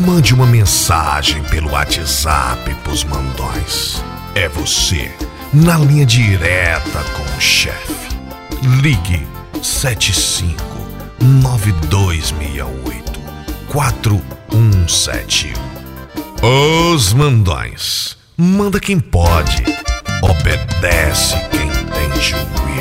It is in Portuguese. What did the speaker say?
Mande uma mensagem pelo WhatsApp pros mandões. É você, na linha direta com o chefe. Ligue 759268-4171. Os mandões. Manda quem pode. Obedece quem tem juízo.